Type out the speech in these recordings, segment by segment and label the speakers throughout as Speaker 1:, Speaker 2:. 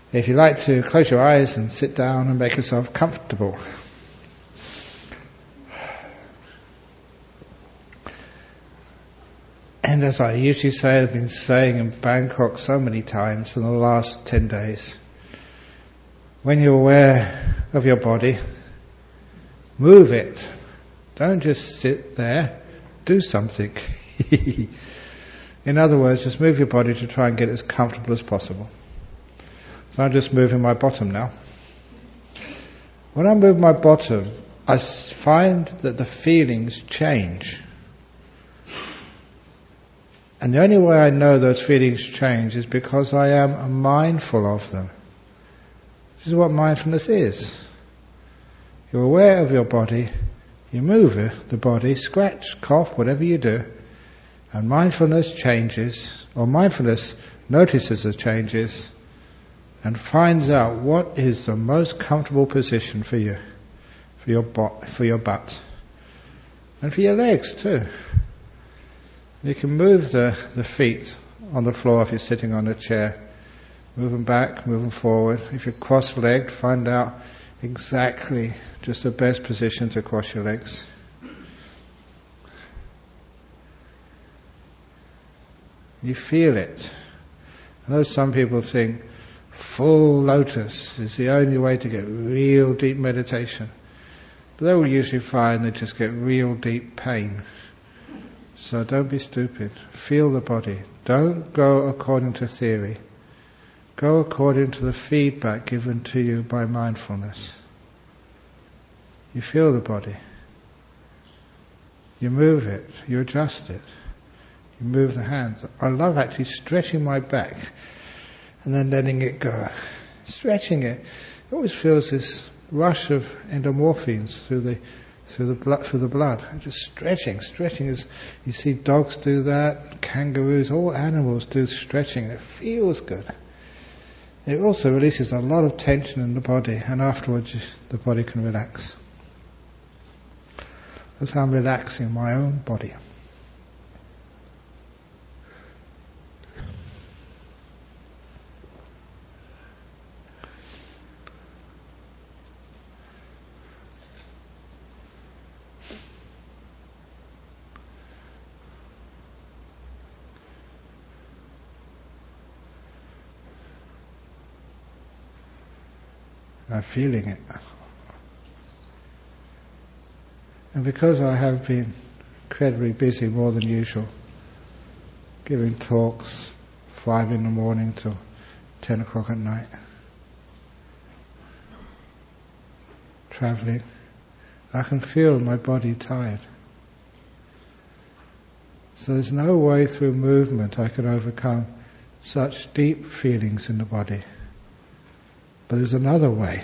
Speaker 1: If you like to close your eyes and sit down and make yourself comfortable. And as I usually say, I've been saying in Bangkok so many times in the last 10 days, when you're aware of your body, move it. Don't just sit there, do something. In other words, just move your body to try and get as comfortable as possible. So I'm just moving my bottom now. When I move my bottom, I find that the feelings change. And the only way I know those feelings change is because I am mindful of them. This is what mindfulness is. You're aware of your body, you move the body, scratch, cough, whatever you do, and mindfulness changes, or mindfulness notices the changes, and finds out what is the most comfortable position for you, for your butt, and for your legs too. You can move the feet on the floor if you're sitting on a chair. Move them back, move them forward. If you're cross-legged, find out exactly just the best position to cross your legs. You feel it. I know some people think full lotus is the only way to get real deep meditation. But they will usually find they just get real deep pain. So don't be stupid. Feel the body. Don't go according to theory. Go according to the feedback given to you by mindfulness. You feel the body. You move it. You adjust it. You move the hands. I love actually stretching my back and then letting it go. Stretching it. It always feels this rush of endorphins through the blood. Just stretching is, you see dogs do that, kangaroos, all animals do stretching. It feels good. It also releases a lot of tension in the body, and afterwards the body can relax. That's how I'm relaxing my own body. I'm feeling it. And because I have been incredibly busy, more than usual, giving talks 5 a.m. till 10 o'clock at night, travelling, I can feel my body tired. So there's no way through movement I can overcome such deep feelings in the body. But there's another way.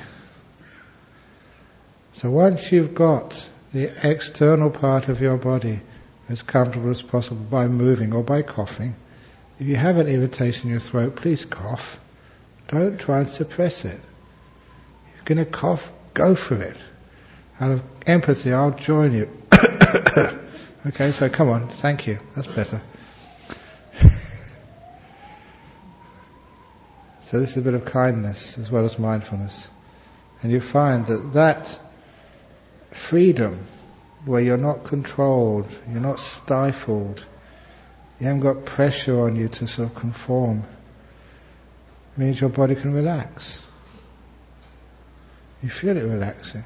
Speaker 1: So once you've got the external part of your body as comfortable as possible by moving or by coughing, if you have an irritation in your throat, please cough. Don't try and suppress it. If you're going to cough, go for it. Out of empathy, I'll join you. Okay, so come on, thank you. That's better. So this is a bit of kindness as well as mindfulness. And you find that freedom, where you're not controlled, you're not stifled, you haven't got pressure on you to sort of conform, means your body can relax. You feel it relaxing.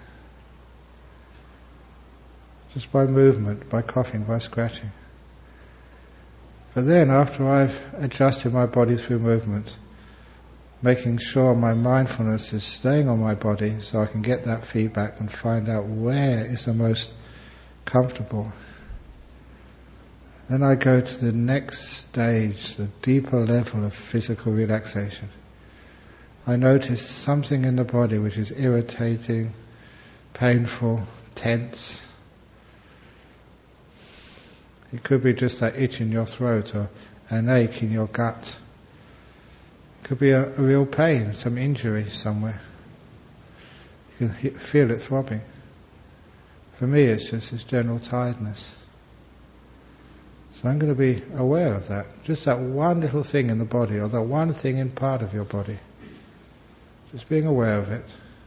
Speaker 1: Just by movement, by coughing, by scratching. But then after I've adjusted my body through movement, making sure my mindfulness is staying on my body so I can get that feedback and find out where is the most comfortable. Then I go to the next stage, the deeper level of physical relaxation. I notice something in the body which is irritating, painful, tense. It could be just that itch in your throat or an ache in your gut. Could be a real pain, some injury somewhere. You can feel it throbbing. For me, it's just this general tiredness. So I'm going to be aware of that. Just that one little thing in the body, or that one thing in part of your body. Just being aware of it.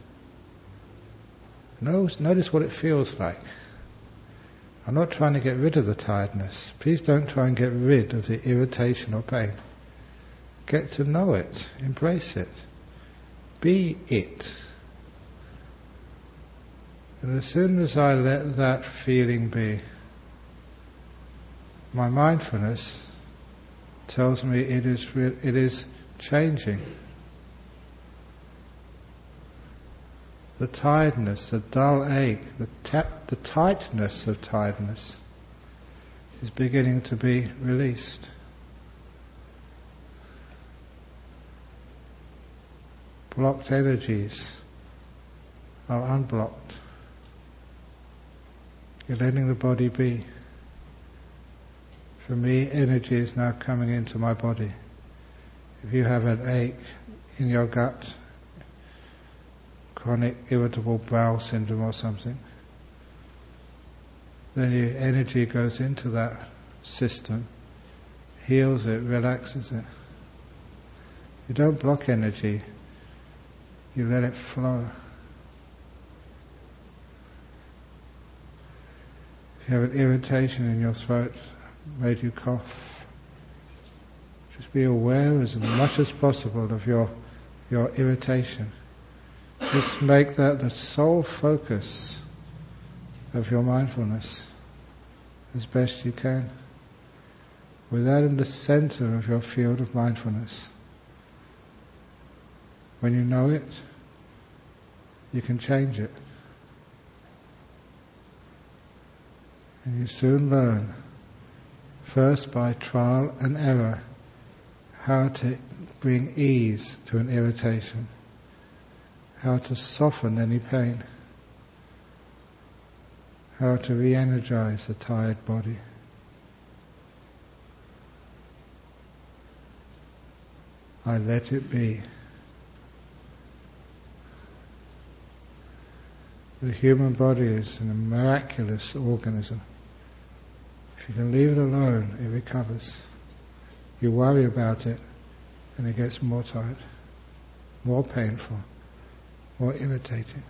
Speaker 1: Notice what it feels like. I'm not trying to get rid of the tiredness. Please don't try and get rid of the irritation or pain. Get to know it. Embrace it. Be it. And as soon as I let that feeling be, my mindfulness tells me it is changing. The tiredness, the dull ache, the tightness of tiredness is beginning to be released. Blocked energies are unblocked. You're letting the body be. For me, energy is now coming into my body. If you have an ache in your gut, chronic irritable bowel syndrome or something, then your energy goes into that system, heals it, relaxes it. You don't block energy, you let it flow. If you have an irritation in your throat, made you cough, just be aware as much as possible of your irritation. Just make that the sole focus of your mindfulness as best you can. With that in the center of your field of mindfulness. When you know it, you can change it. And you soon learn, first by trial and error, how to bring ease to an irritation, how to soften any pain, how to re-energize a tired body. I let it be. The human body is a miraculous organism. If you can leave it alone, it recovers. You worry about it, and it gets more tired, more painful, more irritating.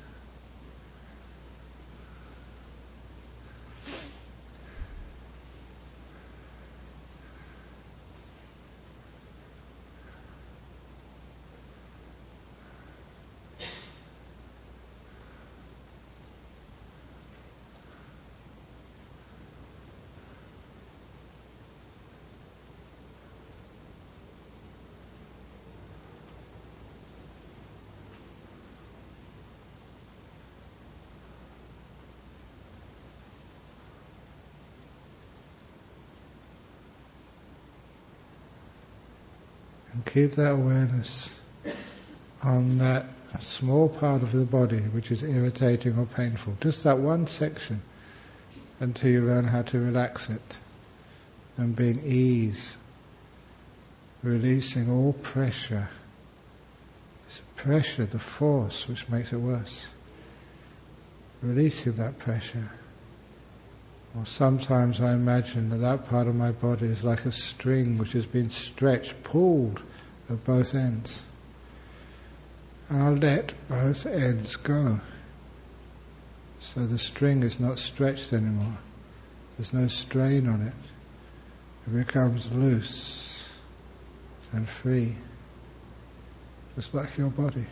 Speaker 1: And keep that awareness on that small part of the body which is irritating or painful, just that one section, until you learn how to relax it and bring ease, releasing all pressure. It's pressure, the force, which makes it worse. Releasing that pressure. Or sometimes I imagine that part of my body is like a string which has been stretched, pulled at both ends. And I'll let both ends go. So the string is not stretched anymore. There's no strain on it. It becomes loose and free, just like your body.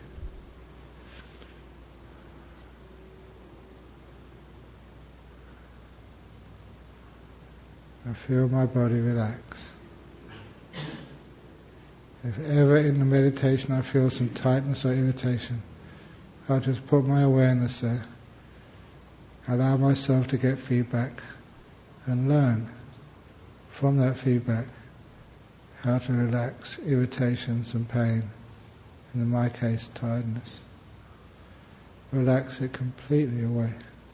Speaker 1: I feel my body relax. If ever in the meditation I feel some tightness or irritation, I'll just put my awareness there, allow myself to get feedback, and learn from that feedback how to relax irritations and pain, and in my case tiredness. Relax it completely away.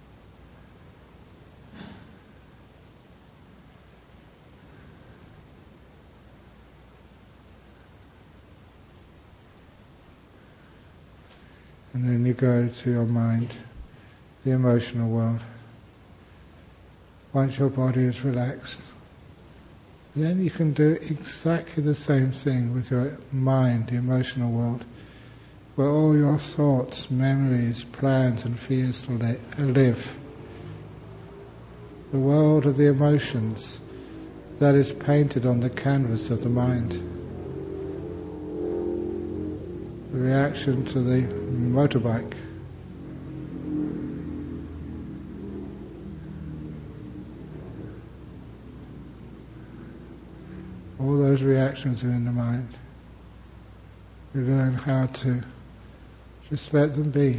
Speaker 1: And then you go to your mind, the emotional world. Once your body is relaxed, then you can do exactly the same thing with your mind, the emotional world. where all your thoughts, memories, plans and fears live. The world of the emotions that is painted on the canvas of the mind. The reaction to the motorbike. All those reactions are in the mind. We learn how to just let them be.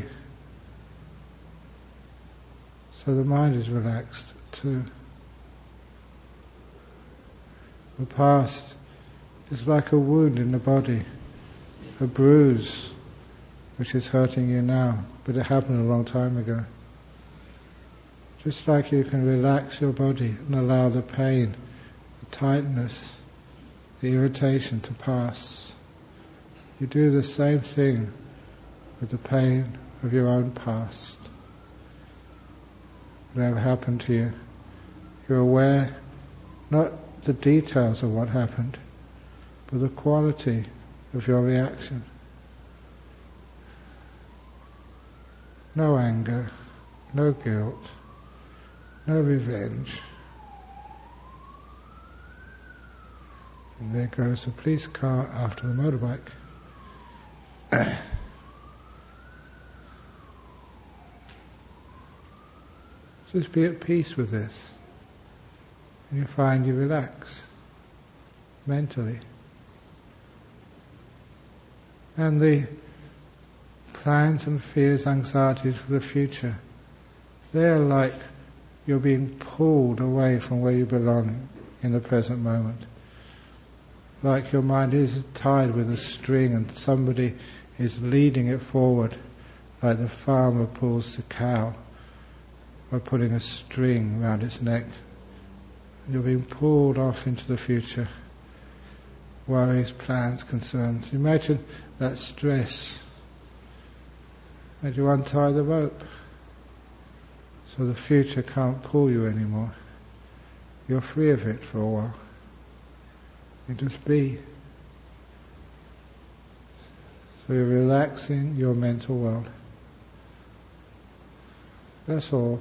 Speaker 1: So the mind is relaxed too. The past is like a wound in the body, a bruise which is hurting you now, but it happened a long time ago. Just like you can relax your body and allow the pain, the tightness, the irritation to pass. You do the same thing with the pain of your own past. Whatever happened to you, you're aware, not the details of what happened, but the quality of your reaction. No anger, no guilt, no revenge. And there goes the police car after the motorbike. Just be at peace with this. And you find you relax mentally. And the plans and fears, anxieties for the future, they're like you're being pulled away from where you belong in the present moment. Like your mind is tied with a string and somebody is leading it forward, like the farmer pulls the cow by putting a string around its neck. You're being pulled off into the future. Worries, plans, concerns. Imagine that stress. And you untie the rope. So the future can't pull you anymore. You're free of it for a while. You just be. So you're relaxing your mental world. That's all.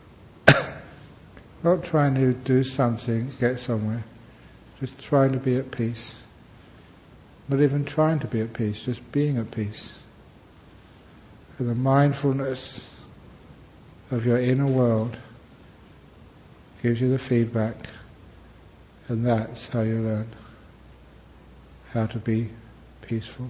Speaker 1: Not trying to do something, get somewhere. Just trying to be at peace. Not even trying to be at peace, just being at peace. And the mindfulness of your inner world gives you the feedback, and that's how you learn how to be peaceful.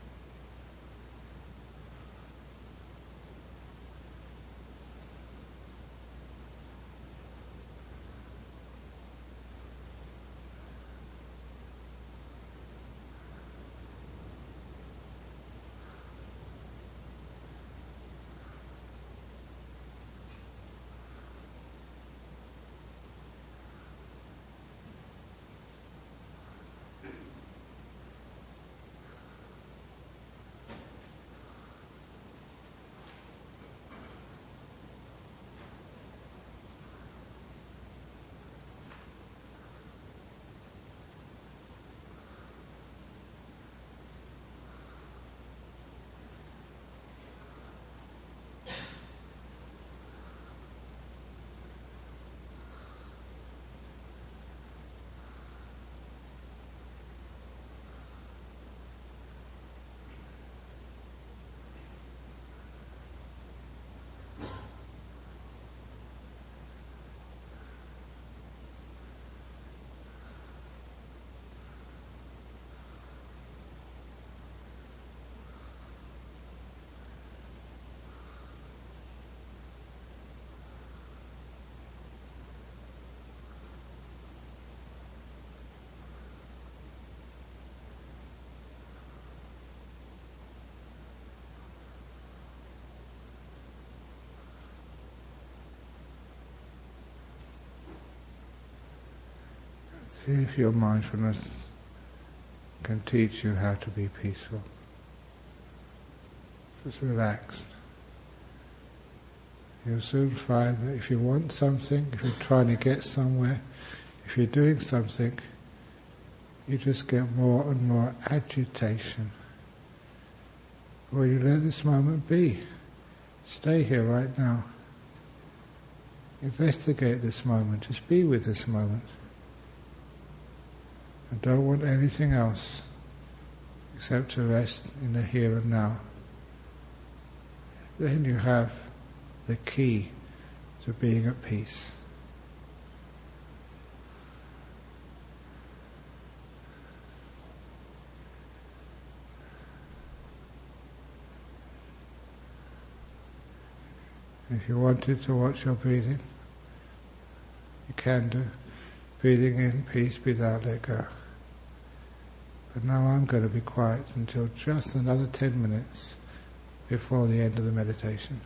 Speaker 1: See if your mindfulness can teach you how to be peaceful. Just relaxed. You'll soon find that if you want something, if you're trying to get somewhere, if you're doing something, you just get more and more agitation. Or you let this moment be. Stay here right now. Investigate this moment. Just be with this moment. And don't want anything else except to rest in the here and now. Then you have the key to being at peace. If you wanted to watch your breathing, you can do. Breathing in, peace, breathe out, let go. But now I'm going to be quiet until just another 10 minutes before the end of the meditation.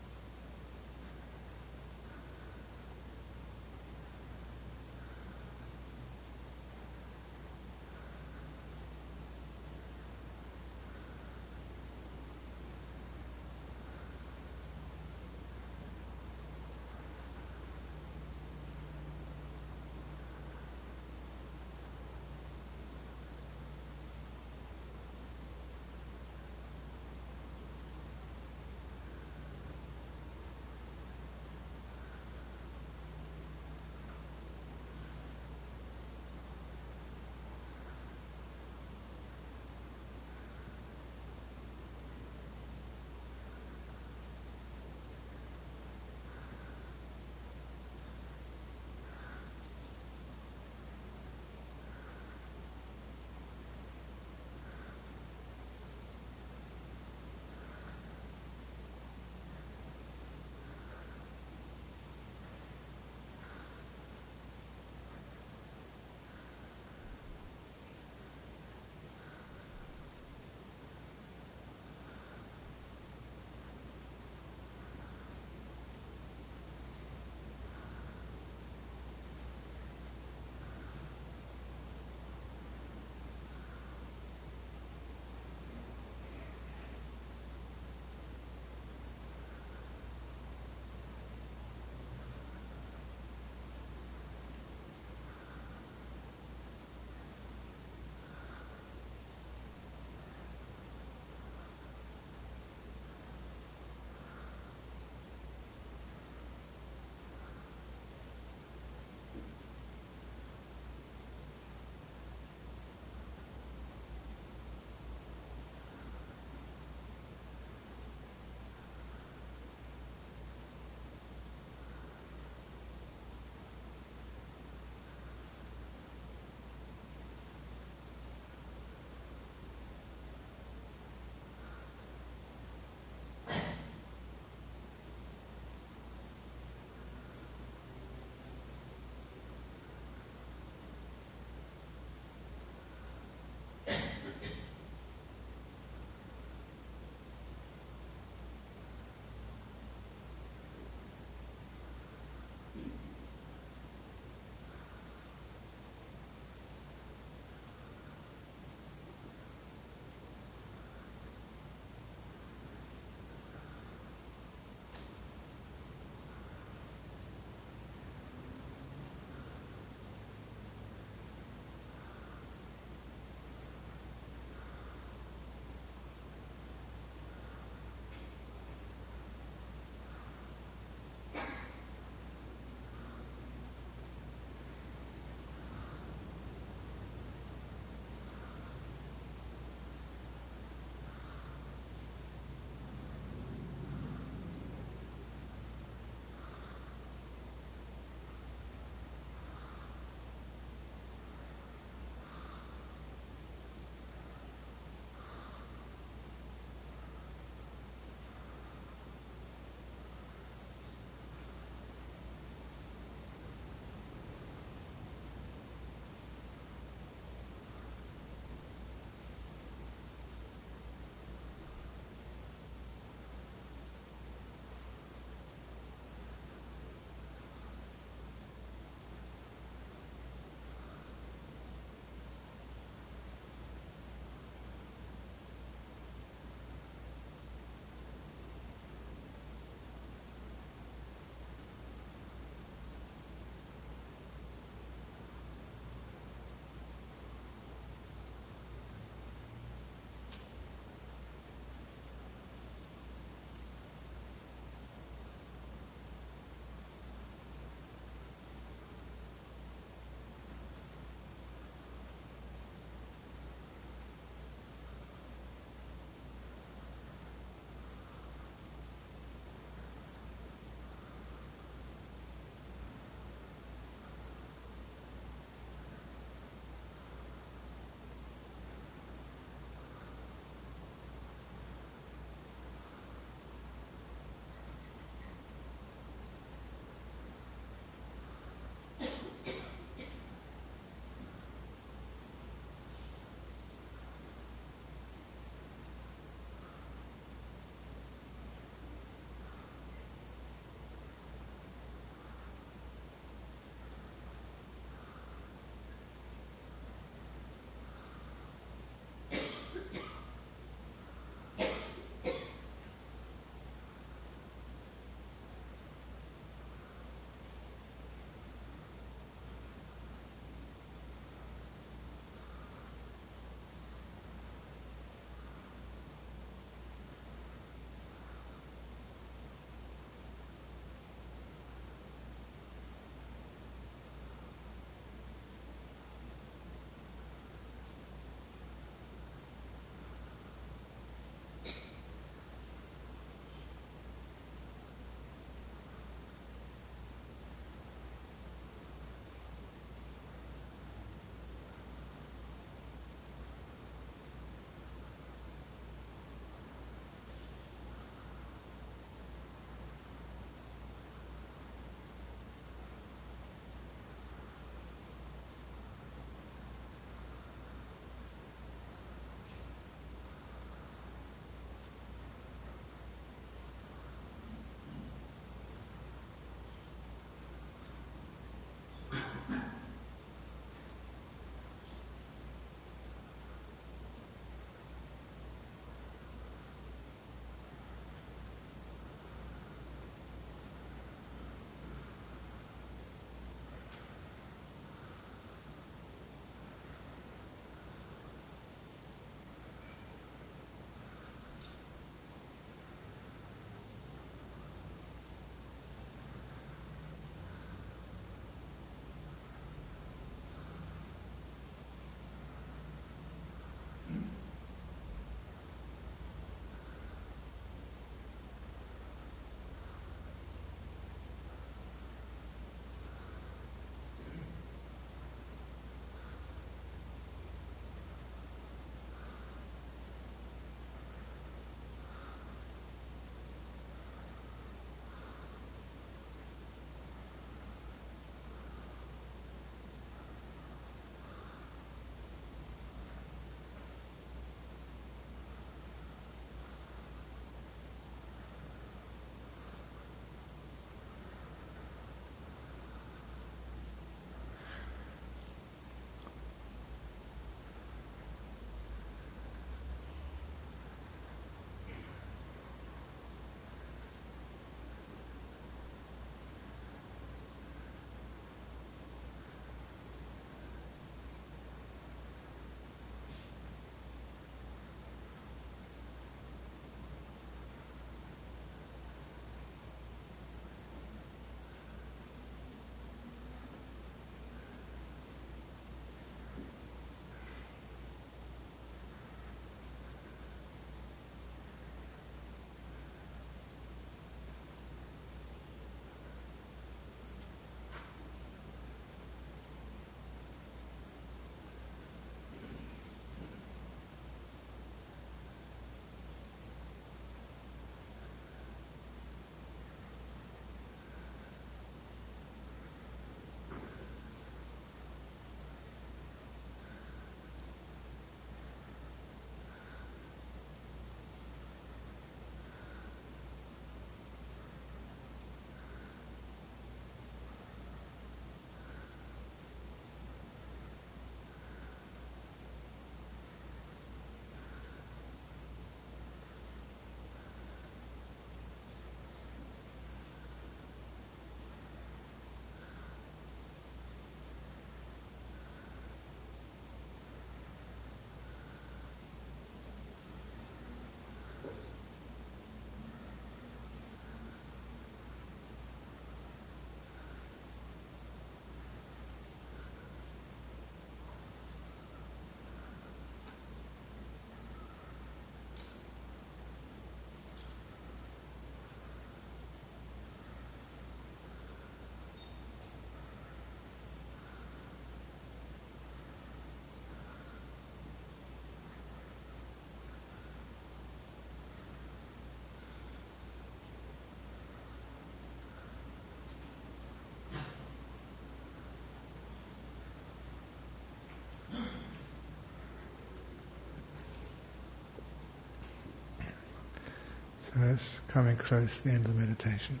Speaker 1: So it's coming close to the end of the meditation.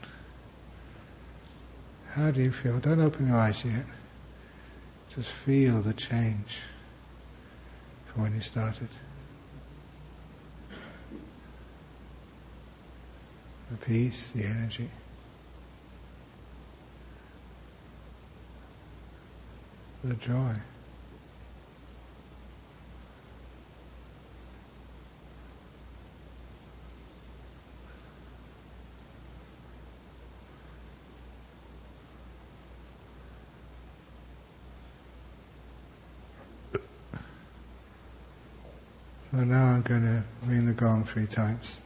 Speaker 1: How do you feel? Don't open your eyes yet. Just feel the change from when you started. The peace, the energy. The joy. So now I'm going to ring the gong 3 times.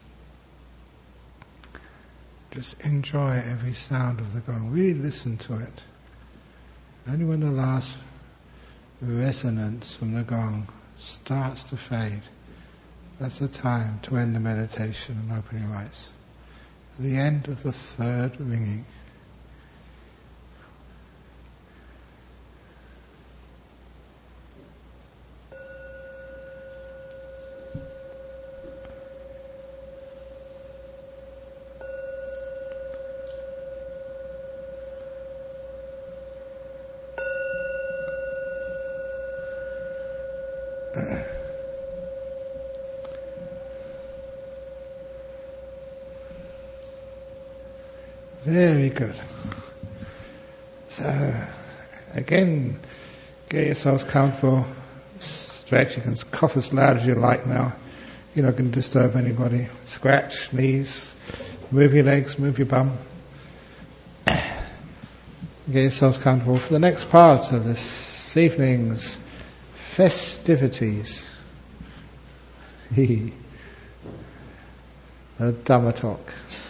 Speaker 1: Just enjoy every sound of the gong. Really listen to it. Only when the last resonance from the gong starts to fade, that's the time to end the meditation and open your eyes. At the end of the 3rd ringing. Very good. So, again, get yourselves comfortable, stretch. You can cough as loud as you like now. You're not going to disturb anybody. Scratch, sneeze, move your legs, move your bum. Get yourselves comfortable for the next part of this evening's festivities. The Dhamma talk.